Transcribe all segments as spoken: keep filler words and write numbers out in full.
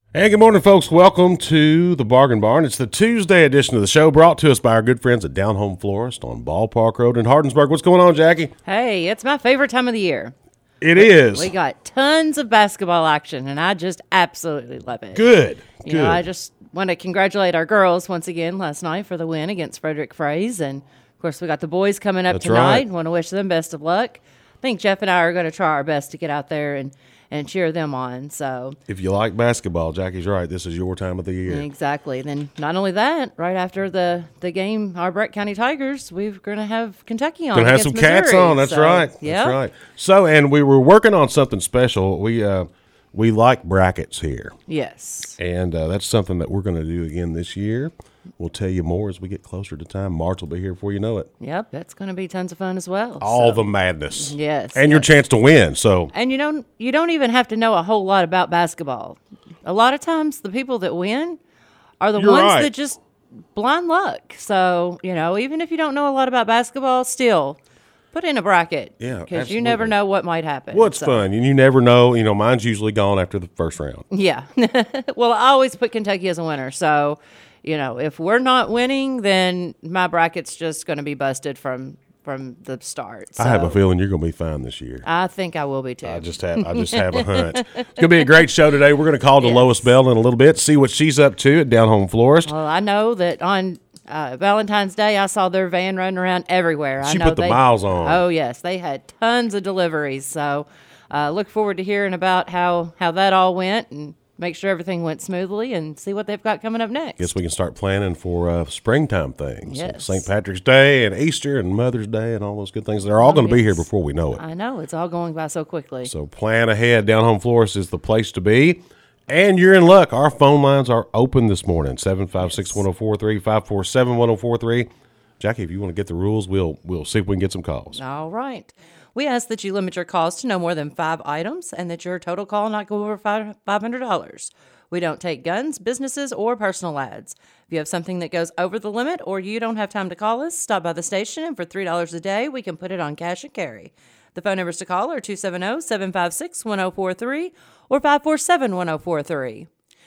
Hey, good morning, folks. Welcome to the Bargain Barn. It's the Tuesday edition of the show brought to us by our good friends at Down Home Florist on Ballpark Road in Hardinsburg. What's going on, Jackie? Hey, it's my favorite time of the year. It is. We got tons of basketball action, and I just absolutely love it. Good. You Good. know, I just want to congratulate our girls once again last night for the win against Frederick Fraze. And, of course, we got the boys coming up That's tonight. right. Want to wish them best of luck. I think Jeff and I are going to try our best to get out there and, and cheer them on. So If you like basketball, Jackie's right. This is your time of the year. Exactly. Then not only that, right after the, the game, our Brett County Tigers, we're going to have Kentucky on. Gonna have some against cats Missouri. on. That's So, right. Yeah. That's right. So, and we were working on something special. We uh, we like brackets here, Yes. and uh, that's something that we're going to do again this year. We'll tell you more as we get closer to time. March will be here before you know it. Yep, that's going to be tons of fun as well. All so. the madness. Yes, And your yes. chance to win. So And you don't you don't even have to know a whole lot about basketball. A lot of times the people that win are the You're ones right. that just blind luck. So, you know, even if you don't know a lot about basketball, still put in a bracket. Yeah, Because you never absolutely. know what might happen. Well, it's So, fun, and you never know. You know, mine's usually gone after the first round. Yeah. Well, I always put Kentucky as a winner. So, you know, if we're not winning, then my bracket's just going to be busted from from the start. So I have a feeling you're going to be fine this year. I think I will be too. I just have, I just have a hunch. It's going to be a great show today. We're going to call to Lois Bell in a little bit, see what she's up to at Down Home Florist. Well, I know that on uh, Valentine's Day, I saw their van running around everywhere. I She know put the they, miles on. Oh, yes. They had tons of deliveries. So uh, look forward to hearing about how, how that all went and make sure everything went smoothly and see what they've got coming up next. Guess we can start planning for uh, springtime things. Yes. Saint Patrick's Day and Easter and Mother's Day and all those good things. They're all going to be here yes. before we know it. I know. It's all going by so quickly. So plan ahead. Down Home Florist is the place to be. And you're in luck. Our phone lines are open this morning. seven five six, one oh four three, five four seven, one oh four three. Jackie, if you want to get the rules, we'll we'll see if we can get some calls. All right. We ask that you limit your calls to no more than five items and that your total call not go over five hundred dollars. We don't take guns, businesses, or personal ads. If you have something that goes over the limit or you don't have time to call us, stop by the station, and for three dollars a day, we can put it on cash and carry. The phone numbers to call are two seven zero, seven five six, one oh four three or five four seven, one oh four three.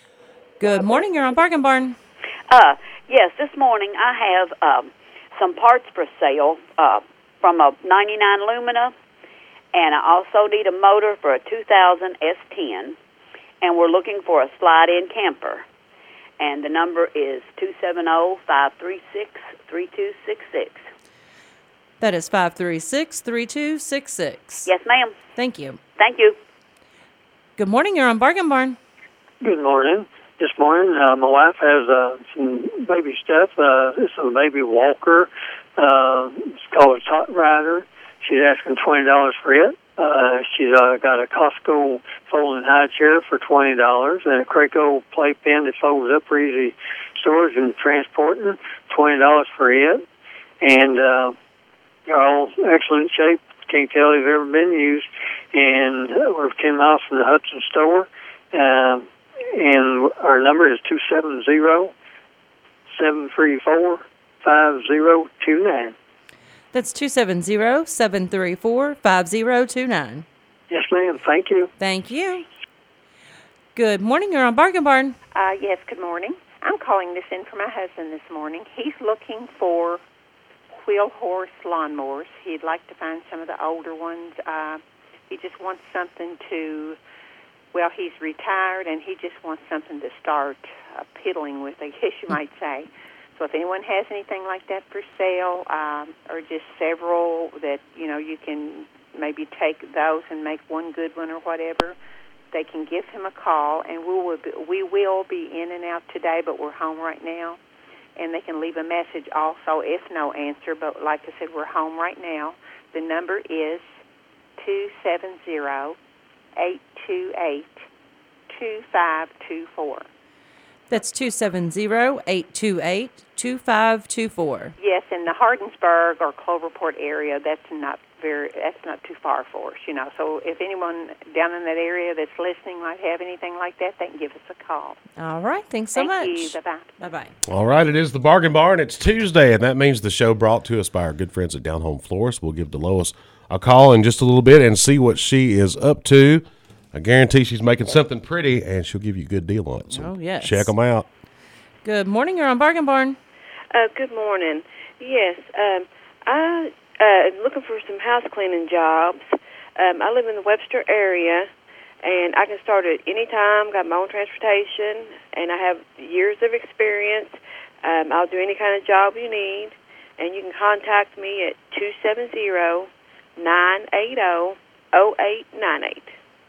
Good morning. You're on Bargain Barn. Uh, yes, this morning I have um, some parts for sale uh, from a ninety-nine Lumina, and I also need a motor for a two thousand S ten, and we're looking for a slide-in camper. And the number is two seven zero, five three six, three two six six. That is five three six, three two six six. Yes, ma'am. Thank you. Thank you. Good morning. You're on Bargain Barn. Good morning. This morning, uh, my wife has uh, some baby stuff. Uh, it's a baby walker. Uh, it's called a Tot Rider. She's asking twenty dollars for it. Uh, she's uh, got a Costco folding high chair for twenty dollars and a Craco playpen that folds up for easy storage and transporting, twenty dollars for it. And uh, they're all excellent shape. Can't tell they've ever been used. And uh, we're ten miles from the Hudson store. Um, and our number is two seven zero, seven three four, five zero two nine. That's two seven zero, seven three four, five zero two nine. Yes, ma'am. Thank you. Thank you. Good morning. You're on Bargain Barn. Uh, yes, good morning. I'm calling this in for my husband this morning. He's looking for wheel horse lawnmowers. He'd like to find some of the older ones. Uh, he just wants something to, well, he's retired, and he just wants something to start uh, piddling with, I guess you might say. So if anyone has anything like that for sale, um, or just several that, you know, you can maybe take those and make one good one or whatever, they can give him a call, and we will be, we will be in and out today, but we're home right now. And they can leave a message also if no answer, but like I said, we're home right now. The number is two seven zero, eight two eight, two five two four. That's two seven zero, eight two eight, two five two four. Yes, in the Hardinsburg or Cloverport area, that's not very, that's not too far for us, you know. So if anyone down in that area that's listening might have anything like that, they can give us a call. All right. Thanks so Thank much. you. Bye-bye. Bye-bye. All right, it is the Bargain Barn. It's Tuesday, and that means the show brought to us by our good friends at Down Home Florist. We'll give DeLois a call in just a little bit and see what she is up to. I guarantee she's making something pretty, and she'll give you a good deal on it. So Oh, yes. check them out. Good morning. You're on Bargain Barn. Uh, good morning. Yes, um, I uh, am looking for some house cleaning jobs. Um, I live in the Webster area, and I can start at any time. Got my own transportation, and I have years of experience. Um, I'll do any kind of job you need, and you can contact me at two seven zero, nine eight zero, zero eight nine eight.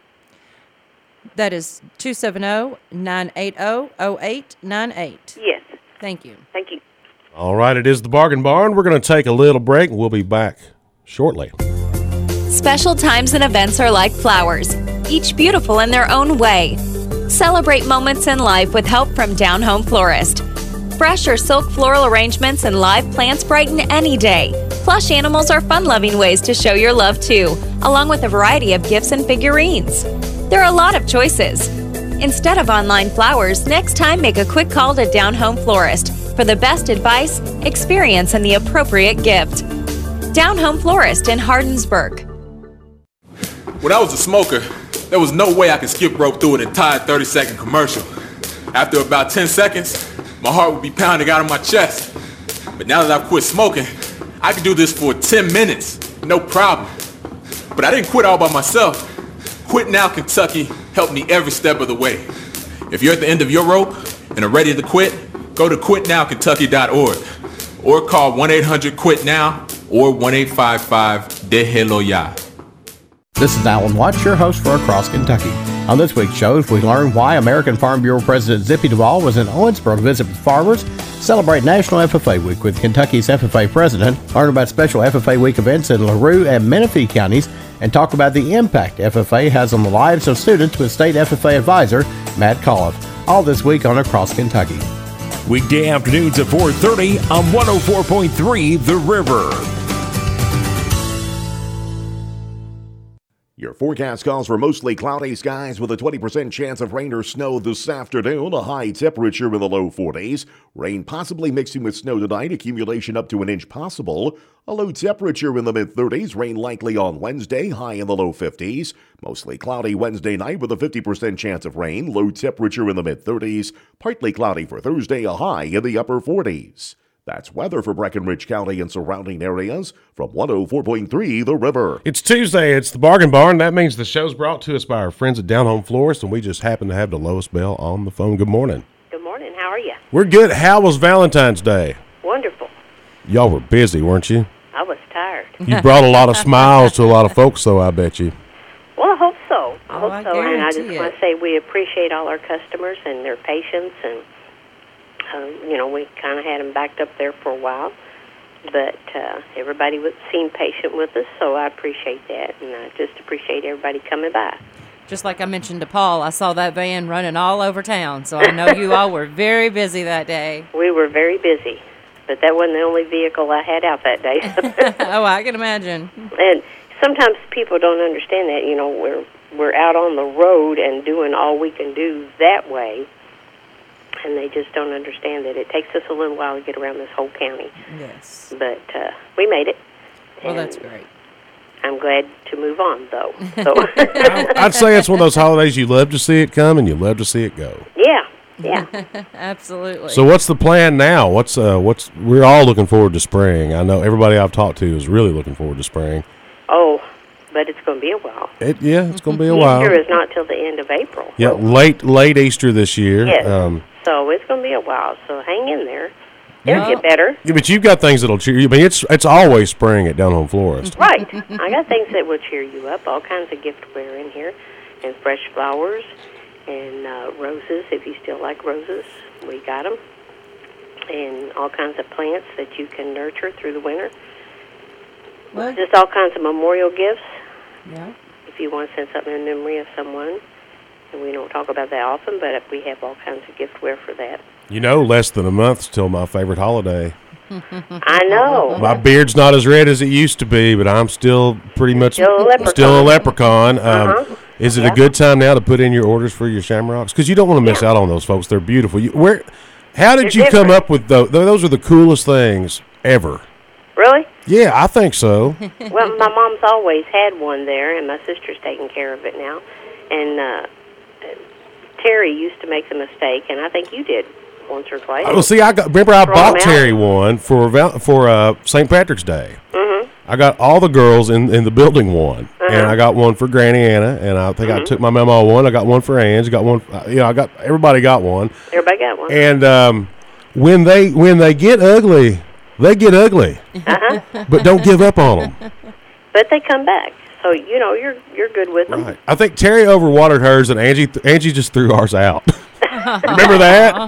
That is two seven zero, nine eight zero, zero eight nine eight. Yes, Thank you. thank you. All right, it is the Bargain Barn. We're going to take a little break, and we'll be back shortly. Special times and events are like flowers, each beautiful in their own way. Celebrate moments in life with help from Down Home Florist. Fresh or silk floral arrangements and live plants brighten any day. Plush animals are fun-loving ways to show your love too, along with a variety of gifts and figurines. There are a lot of choices. Instead of online flowers, next time make a quick call to Down Home Florist for the best advice, experience, and the appropriate gift. Down Home Florist in Hardensburg. When I was a smoker, there was no way I could skip rope through an entire thirty second commercial. After about ten seconds, my heart would be pounding out of my chest. But now that I've quit smoking, I can do this for ten minutes, no problem. But I didn't quit all by myself. Quit Now Kentucky helped me every step of the way. If you're at the end of your rope and are ready to quit, go to quit now kentucky dot org or call one eight hundred quit now or one eight five five déjelo ya. This is Alan Watts, your host for Across Kentucky. On this week's shows, we learn why American Farm Bureau President Zippy Duvall was in Owensboro to visit with farmers, celebrate National F F A Week with Kentucky's F F A president, learn about special F F A Week events in LaRue and Menifee counties, and talk about the impact F F A has on the lives of students with State F F A advisor Matt Colliff. All this week on Across Kentucky. Weekday afternoons at four thirty on one oh four point three The River. Your forecast calls for mostly cloudy skies with a twenty percent chance of rain or snow this afternoon. A high temperature in the low forties. Rain possibly mixing with snow tonight. Accumulation up to an inch possible. A low temperature in the mid-thirties. Rain likely on Wednesday. High in the low fifties. Mostly cloudy Wednesday night with a fifty percent chance of rain. Low temperature in the mid-thirties. Partly cloudy for Thursday. A high in the upper forties. That's weather for Breckenridge County and surrounding areas from one oh four point three The River. It's Tuesday. It's the Bargain Barn. That means the show's brought to us by our friends at Down Home Florist, and we just happen to have the Lois Bell on the phone. Good morning. Good morning. How are you? We're good. How was Valentine's Day? Wonderful. Y'all were busy, weren't you? I was tired. You brought a lot of smiles to a lot of folks, though, I bet you. Well, I hope so. I Oh, hope I so. And I just guarantee want it. to say we appreciate all our customers and their patience. And, uh, you know, we kind of had them backed up there for a while. But uh, everybody was, seemed patient with us, so I appreciate that. And I just appreciate everybody coming by. Just like I mentioned to Paul, I saw that van running all over town, so I know you all were very busy that day. We were very busy. But that wasn't the only vehicle I had out that day. Oh, I can imagine. And sometimes people don't understand that. You know, we're we're out on the road and doing all we can do that way, and they just don't understand that it takes us a little while to get around this whole county. Yes. But uh, we made it. Well, and that's great. I'm glad to move on, though. So I'd say it's one of those holidays you love to see it come and you love to see it go. yeah, yeah. Absolutely. So what's the plan now? What's uh what's we're all looking forward to spring. I know everybody I've talked to is really looking forward to spring. Oh, but it's going to be a while. It, yeah, it's going to be a while. Easter is not till the end of April. Yeah, So, late late Easter this year. yes. Um, So it's going to be a while. So hang in there. It'll Well- get better. yeah, but you've got things that'll cheer you. I mean, it's it's always spring at Down Home Florist. Right. I got things that will cheer you up. All kinds of giftware in here, and fresh flowers, and uh, roses. If you still like roses, we got them, and all kinds of plants that you can nurture through the winter. Well, Just all kinds of memorial gifts. yeah. If you want to send something in memory of someone, and we don't talk about that often, but we have all kinds of giftware for that. You know, less than a month till my favorite holiday. I know. My beard's not as red as it used to be, but I'm still pretty much Still a leprechaun. still a leprechaun. Um, Uh-huh. Is it Yeah. a good time now to put in your orders for your shamrocks? Because you don't want to miss out on those folks. They're beautiful. You, where? How did They're you come different. up with those? Those are the coolest things ever. Really? Yeah, I think so. Well, my mom's always had one there, and my sister's taking care of it now. and uh, Terry used to make the mistake, and I think you did once or twice. Well, see, I got, remember I Throw bought them out. Terry one for val- for uh, Saint Patrick's Day. Mm-hmm. I got all the girls in, in the building one, Uh-huh. and I got one for Granny Anna, and I think Mm-hmm. I took my mama one. I got one for Ange. Got one. Uh, you know, I got everybody got one. Everybody got one. And um, when they when they get ugly, they get ugly. Uh-huh. But don't give up on them. But they come back, so you know you're you're good with them. Right. I think Terry overwatered hers, and Angie Angie just threw ours out. Remember that?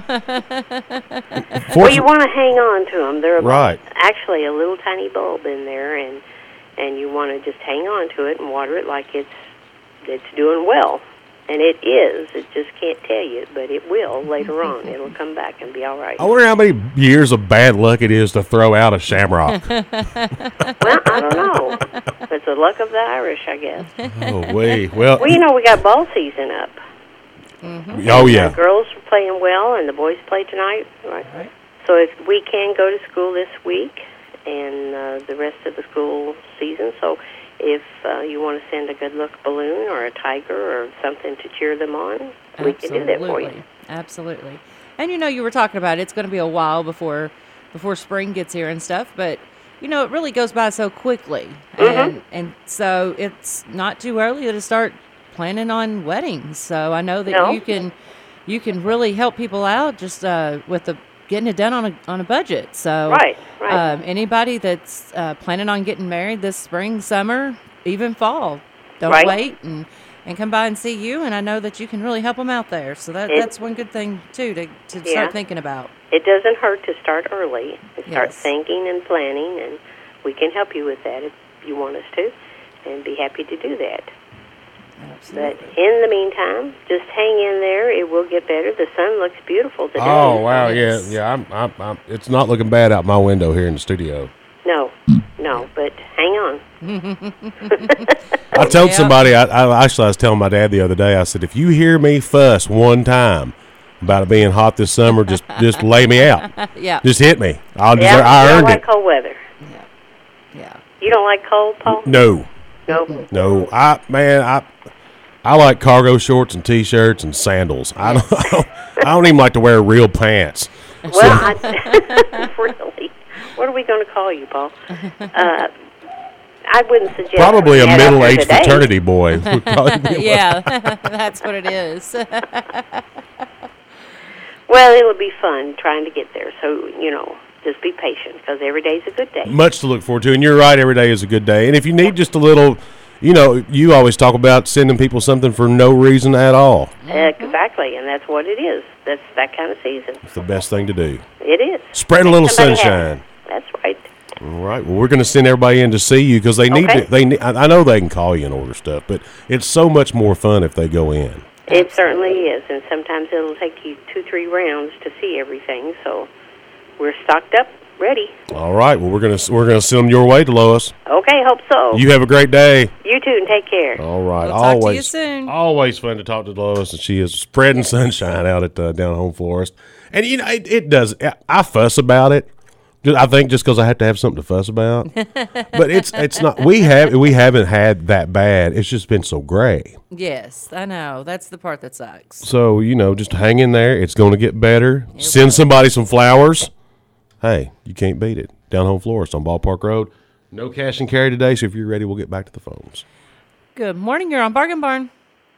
Well, you want to hang on to them. They're Right. actually a little tiny bulb in there, and and you want to just hang on to it and water it like it's it's doing well. And it is. It just can't tell you, but it will later on. It'll come back and be all right. I wonder how many years of bad luck it is to throw out a shamrock. Well, I don't know. It's the luck of the Irish, I guess. Oh, wait. Well, Well, you know, we got ball season up. oh, yeah. The girls are playing well, and the boys play tonight. Right. So if we can go to school this week and uh, the rest of the school season, so if uh, you want to send a good luck balloon or a tiger or something to cheer them on, we can do that for you. Absolutely. And you know, you were talking about it's going to be a while before before spring gets here and stuff, but you know, it really goes by so quickly. Mm-hmm. And and so it's not too early to start planning on weddings. So I know that No. you can you can really help people out just uh, with the getting it done on a on a budget. So Right, right. Um, anybody that's uh, planning on getting married this spring, summer, even fall, don't Right. wait and and come by and see you. And I know that you can really help them out there. So that It- that's one good thing too to to Yeah. start thinking about. It doesn't hurt to start early and start Yes. thinking and planning, and we can help you with that if you want us to, and be happy to do that. But in the meantime, just hang in there. It will get better. The sun looks beautiful today. Oh, wow. Yeah, yeah. I'm, I'm, I'm, it's not looking bad out my window here in the studio. No, no, but hang on. I told Yeah. somebody, I, I actually I was telling my dad the other day, I said, if you hear me fuss one time about it being hot this summer, just just lay me out. Yeah. Just hit me. I'll Yeah, just, I you don't earned like it. cold weather. Yeah. You don't like cold, Paul? No, No. no. I man, I I like cargo shorts and t-shirts and sandals. I don't, I don't, I don't even like to wear real pants. Well, I, really. What are we going to call you, Paul? Uh, I wouldn't suggest Probably a that after middle-aged today. fraternity boy. Would probably be what- Yeah, that's what it is. Well, it would be fun trying to get there. So, you know, just be patient because every day's a good day. Much to look forward to, and you're right. Every day is a good day. And if you need just a little, you know, you always talk about sending people something for no reason at all. Exactly, and that's what it is. That's that kind of season. It's the best thing to do. It is. Spread a Make little somebody sunshine. happy. That's right. All right. Well, we're going to send everybody in to see you because they need Okay. to. They need, I I know they can call you and order stuff, but it's so much more fun if they go in. It certainly is, and sometimes it'll take you two, three rounds to see everything. So we're stocked up, ready. All right. Well, we're gonna we're gonna send them your way, Lois. Okay, hope so. You have a great day. You too, and take care. All right. We'll talk to you always soon. always fun to talk to Lois, and she is spreading sunshine out at uh, Down Home Florist. And you know, it, it does. I fuss about it. Just- I think just because I have to have something to fuss about. But it's it's not. We have we haven't had that bad. It's just been so gray. Yes, I know. That's the part that sucks. So you know, just hang in there. It's going to get better. Send somebody some flowers. Hey, you can't beat it. Down Home Florist on Ballpark Road. No cash and carry today. So if you're ready, we'll get back to the phones. Good morning. You're on Bargain Barn.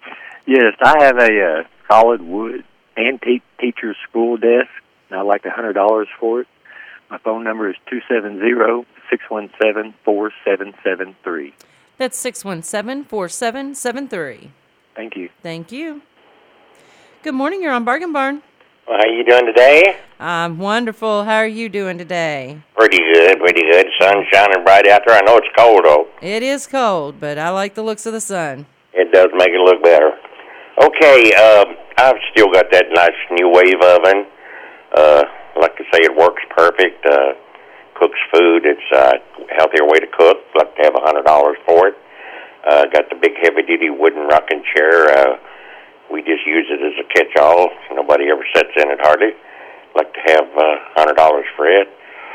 Yes, I have a uh, solid wood antique teacher's school desk, and I'd like one hundred dollars for it. My phone number is two seven zero, six one seven, four seven seven three. That's six one seven, four seven seven three. Thank you. Thank you. Good morning. You're on Bargain Barn. Well, how you doing today? I'm wonderful. How are you doing today? Pretty good, pretty good. Sun's shining bright out there. I know it's cold, though. It is cold, but I like the looks of the sun. It does make it look better. Okay, uh, I've still got that nice new wave oven. Uh, like I say, it works perfect. Uh, cooks food. It's a healthier way to cook. Like to have one hundred dollars for it. Uh, got the big heavy-duty wooden rocking chair. Uh, we just use it as a catch-all. Nobody ever sits in it hardly. Like to have uh, one hundred dollars for it.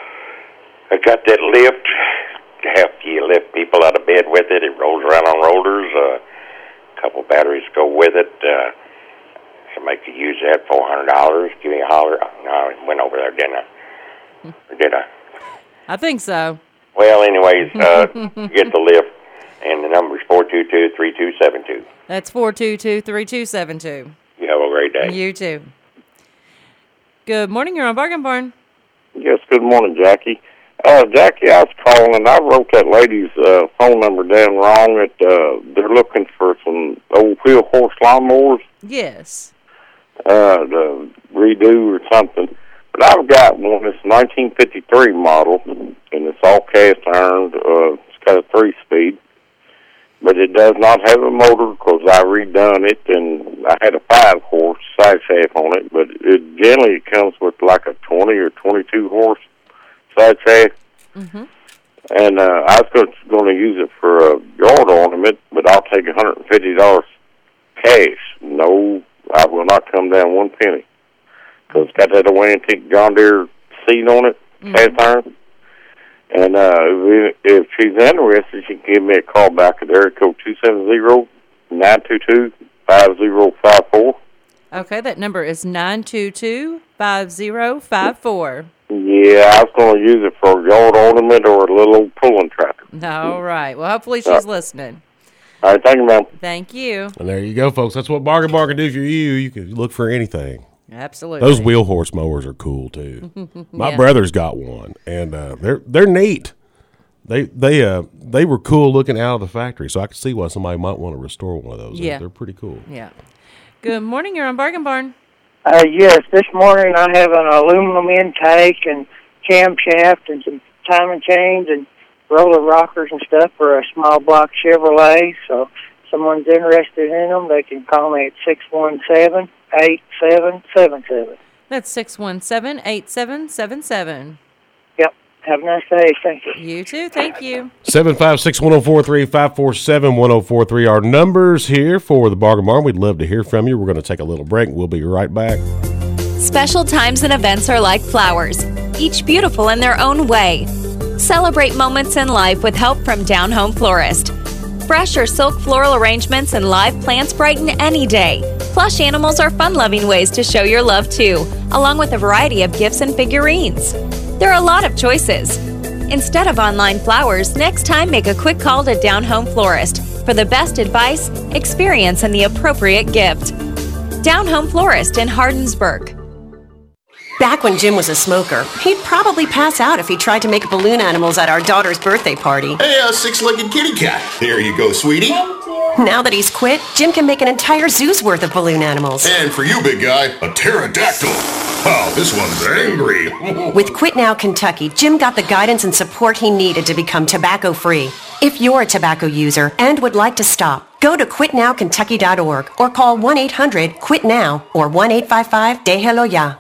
I got that lift. After you lift people out of bed with it, it rolls around on rollers. Uh, couple batteries go with it. Uh, somebody could use that, four hundred dollars. Give me a holler. No, I went over there, didn't I? Or did I? I think so. Well, anyways, uh, get the lift, and the number's four two two, three two seven two. That's four two two, three two seven two. You have a great day. You too. Good morning. You're on Bargain Barn. Yes, good morning, Jackie. Uh, Jackie, I was calling, and I wrote that lady's uh, phone number down wrong. That uh, they're looking for some old wheel horse lawnmowers Yes. uh, to redo or something. But I've got one. It's nineteen fifty-three model, and it's all cast iron. Uh, it's got a three-speed, but it does not have a motor because I redone it, and I had a five-horse side shaft on it. But it generally comes with like a twenty or twenty-two horse side shaft. Mm-hmm. And uh, I was going to use it for a yard ornament, but I'll take one hundred fifty dollars cash. No, I will not come down one penny. Because it's got that old antique John Deere seat on it, mm-hmm. cast iron. And uh, if, if she's interested, she can give me a call back at area code two seven zero, nine two two, five zero five four. Okay, that number is nine two two, five zero five four. Yeah, I was going to use it for a yard ornament or a little old pulling tractor. All right. Well, hopefully she's uh, listening. All right, thank you, ma'am. Thank you. And there you go, folks. That's what Bargain Bar can do for you. You can look for anything. Absolutely. Those wheel horse mowers are cool too. My Yeah. brother's got one, and uh, they're they're neat. They they uh they were cool looking out of the factory, so I could see why somebody might want to restore one of those. Yeah. They're, they're pretty cool. Yeah. Good morning. You're on Bargain Barn. Uh, yes, this morning I have an aluminum intake and camshaft and some timing chains and roller rockers and stuff for a small block Chevrolet. So if someone's interested in them, they can call me at six one seven, eight seven seven seven. That's six one seven, eight seven seven seven. Yep. Have a nice day. Thank you. You too. Thank you. seven five six, one oh four three, five four seven, one oh four three. Our numbers here for the Bargain Barn. We'd love to hear from you. We're going to take a little break. We'll be right back. Special times and events are like flowers, each beautiful in their own way. Celebrate moments in life with help from Down Home Florist. Fresh or silk floral arrangements and live plants brighten any day. Plush animals are fun-loving ways to show your love too, along with a variety of gifts and figurines. There are a lot of choices. Instead of online flowers, next time make a quick call to Down Home Florist for the best advice, experience, and the appropriate gift. Down Home Florist in Hardensburg. Back when Jim was a smoker, he'd probably pass out if he tried to make balloon animals at our daughter's birthday party. Hey, a six-legged kitty cat. There you go, sweetie. Now that he's quit, Jim can make an entire zoo's worth of balloon animals. And for you, big guy, a pterodactyl. Wow, this one's angry. With Quit Now Kentucky, Jim got the guidance and support he needed to become tobacco-free. If you're a tobacco user and would like to stop, go to quit now kentucky dot org or call one eight hundred quit now or one eight five five déjalo ya.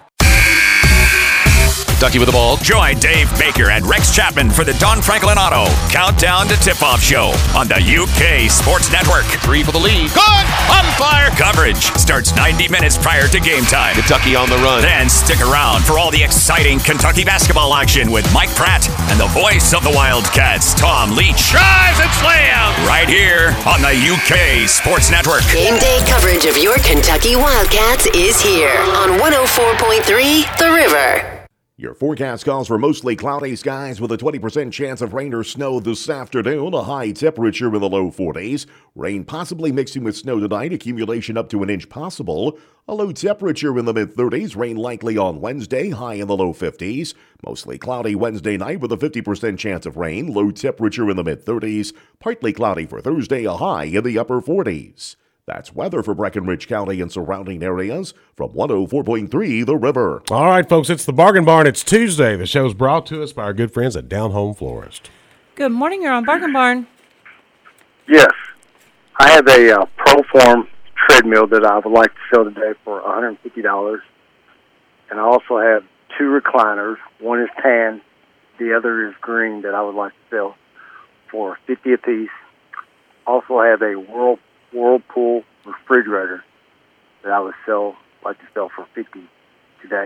Kentucky with the ball. Join Dave Baker and Rex Chapman for the Don Franklin Auto Countdown to Tip-Off Show on the U K Sports Network. Three for the lead. Good! On fire! Coverage starts ninety minutes prior to game time. Kentucky on the run. Then stick around for all the exciting Kentucky basketball action with Mike Pratt and the voice of the Wildcats, Tom Leach. Drives and slams! Right here on the U K Sports Network. Game day coverage of your Kentucky Wildcats is here on one oh four point three The River. Your forecast calls for mostly cloudy skies with a twenty percent chance of rain or snow this afternoon, a high temperature in the low forties. Rain possibly mixing with snow tonight, accumulation up to an inch possible. A low temperature in the mid-thirties, rain likely on Wednesday, high in the low fifties. Mostly cloudy Wednesday night with a fifty percent chance of rain, low temperature in the mid-thirties. Partly cloudy for Thursday, a high in the upper forties. That's weather for Breckenridge County and surrounding areas from one oh four point three The River. All right, folks, it's the Bargain Barn. It's Tuesday. The show's brought to us by our good friends at Down Home Florist. Good morning. You're on Bargain Barn. Yes. I have a uh, ProForm treadmill that I would like to sell today for one hundred fifty dollars. And I also have two recliners. One is tan. The other is green that I would like to sell for fifty dollars a piece. Also have a Whirl, Whirlpool refrigerator that I would sell, like to sell for fifty dollars today.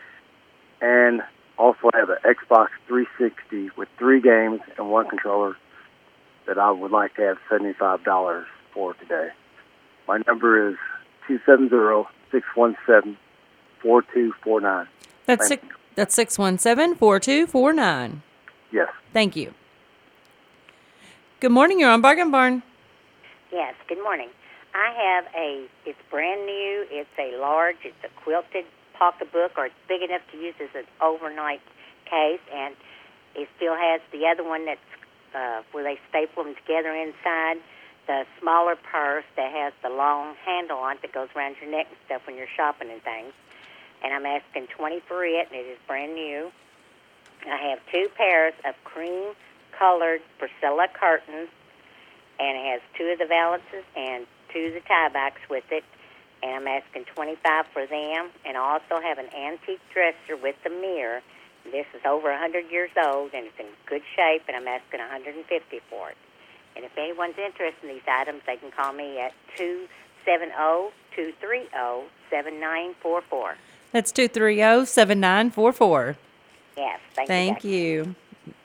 And also have an Xbox three sixty with three games and one controller that I would like to have seventy-five dollars for today. My number is two seven zero, six one seven, four two four nine. That's six, that's six one seven, four two four nine. Yes. Thank you. Good morning. You're on Bargain Barn. Yes, good morning. I have a, it's brand new, it's a large, it's a quilted pocketbook, or it's big enough to use as an overnight case, and it still has the other one that's uh, where they staple them together inside, the smaller purse that has the long handle on it that goes around your neck and stuff when you're shopping and things. And I'm asking twenty dollars for it, and it is brand new. I have two pairs of cream-colored Priscilla curtains, and it has two of the valances and two of the tiebacks with it, and I'm asking twenty-five dollars for them. And I also have an antique dresser with the mirror. This is over one hundred years old, and it's in good shape, and I'm asking one hundred fifty dollars for it. And if anyone's interested in these items, they can call me at two seven zero, two three zero, seven nine four four. That's two three zero, seven nine four four. Yes, thank, Thank you. you.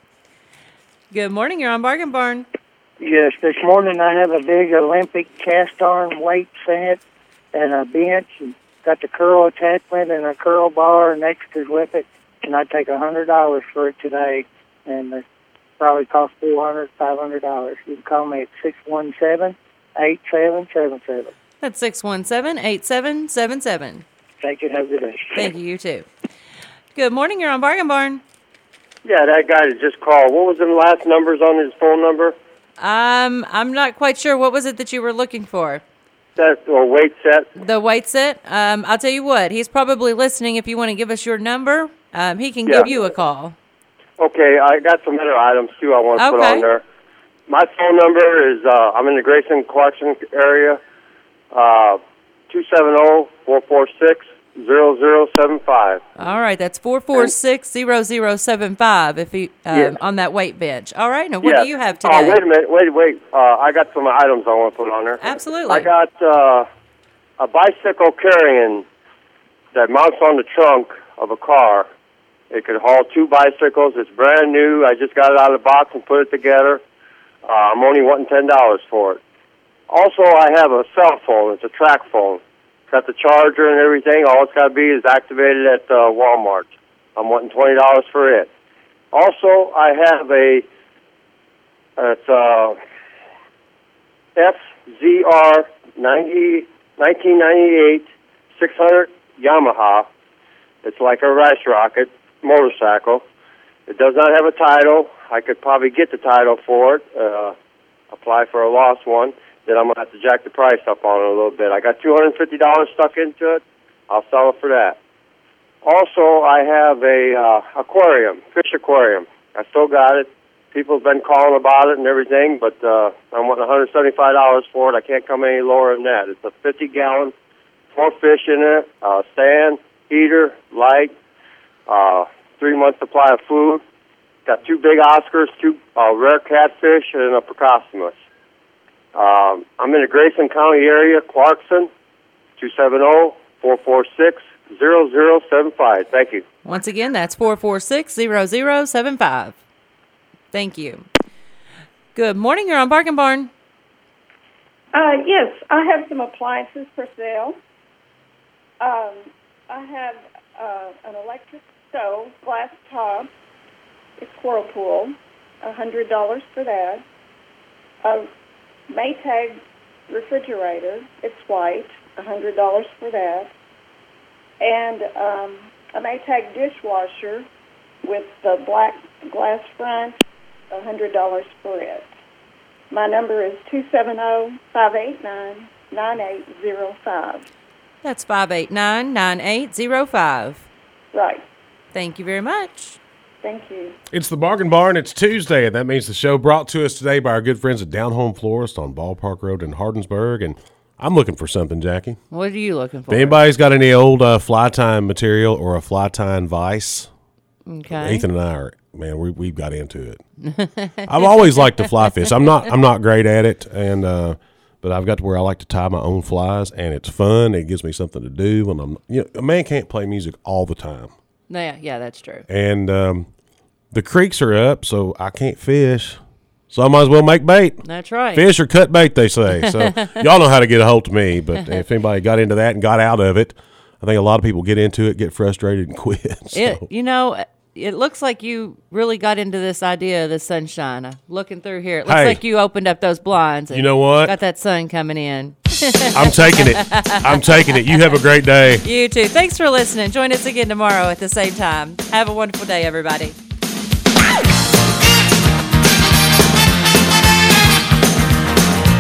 Good morning. You're on Bargain Barn. Yes, this morning I have a big Olympic cast iron weight set and a bench, and got the curl attachment and a curl bar next to with it, and I take a hundred dollars for it today, and it probably cost four hundred, five hundred dollars. You can call me at six one seven, eight seven seven seven. That's six one seven, eight seven seven seven. Thank you. Have a good day. Thank you. You too. Good morning. You're on Bargain Barn. Yeah, that guy that just called. What was the last numbers on his phone number? Um, I'm not quite sure. What was it that you were looking for? That or weight set. The weight set? Um, I'll tell you what. He's probably listening. If you want to give us your number, um, he can Yeah. give you a call. Okay, I got some other items too I want to put Okay. on there. My phone number is, uh, I'm in the Grayson collection area, uh, two seven zero, four four six, zero zero seven five. All right. That's four four six, zero zero seven five if he, um, Yes. on that weight bench. All right. Now, what Yeah. do you have Oh, today? wait a minute. Wait, wait. Uh, I got some items I want to put on there. Absolutely. I got uh, a bicycle carrying that mounts on the trunk of a car. It could haul two bicycles. It's brand new. I just got it out of the box and put it together. Uh, I'm only wanting ten dollars for it. Also, I have a cell phone. It's a track phone. It's got the charger and everything. All it's got to be is activated at uh, Walmart. I'm wanting twenty dollars for it. Also, I have a it's uh, F Z R ninety, nineteen ninety-eight six hundred Yamaha. It's like a rice rocket motorcycle. It does not have a title. I could probably get the title for it, uh, apply for a lost one. Then I'm going to have to jack the price up on it a little bit. I got two hundred fifty dollars stuck into it. I'll sell it for that. Also, I have a uh, aquarium, fish aquarium. I still got it. People have been calling about it and everything, but uh, I'm wanting one hundred seventy-five dollars for it. I can't come any lower than that. It's a fifty gallon, four fish in it, uh, stand, heater, light, uh, three month supply of food. Got two big Oscars, two uh, rare catfish, and a Procosmus. Um, I'm in the Grayson County area, Clarkson, two seven zero, four four six, zero zero seven five. Thank you. Once again, that's four four six, zero zero seven five. Thank you. Good morning. You're on Bargain Barn. Uh, yes, I have some appliances for sale. Um, I have uh, an electric stove, glass top. It's Whirlpool, one hundred dollars for that. A Maytag refrigerator, it's white, one hundred dollars for that. And um, a Maytag dishwasher with the black glass front, one hundred dollars for it. My number is two seven zero, five eight nine, nine eight zero five. That's five eight nine, nine eight zero five. Right. Thank you very much. Thank you. It's the Bargain Barn. It's Tuesday, and that means the show brought to us today by our good friends at Down Home Florist on Ballpark Road in Hardensburg. And I'm looking for something, Jackie. What are you looking for? If anybody's got any old uh, fly tying material or a fly tying vise, Okay. Ethan and I are, man, we, we've got into it. I've always liked to fly fish. I'm not I'm not great at it, and uh, but I've got to where I like to tie my own flies, and it's fun. It gives me something to do when I'm, you know, a man can't play music all the time. No, yeah, yeah, that's true. And um, the creeks are up, so I can't fish. So I might as well make bait. That's right. Fish or cut bait, they say. So y'all know how to get a hold of me. But if anybody got into that and got out of it, I think a lot of people get into it, get frustrated, and quit. So. It, you know, it looks like you really got into this idea of the sunshine. Uh, looking through here, it looks Hey. like you opened up those blinds. And You know what? Got that sun coming in. I'm taking it. I'm taking it. You have a great day. You too. Thanks for listening. Join us again tomorrow at the same time. Have a wonderful day, everybody.